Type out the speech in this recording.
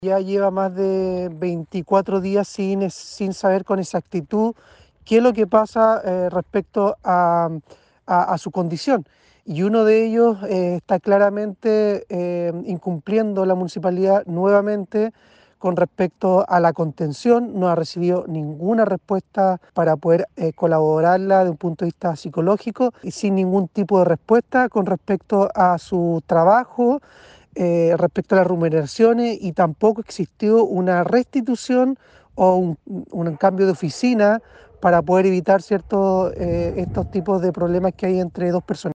Ya lleva más de 24 días sin saber con exactitud qué es lo que pasa respecto a su condición. Y uno de ellos está claramente incumpliendo la municipalidad nuevamente con respecto a la contención. No ha recibido ninguna respuesta para poder colaborarla de un punto de vista psicológico y sin ningún tipo de respuesta con respecto a su trabajo, respecto a las remuneraciones, y tampoco existió una restitución o un cambio de oficina para poder evitar estos tipos de problemas que hay entre dos personas.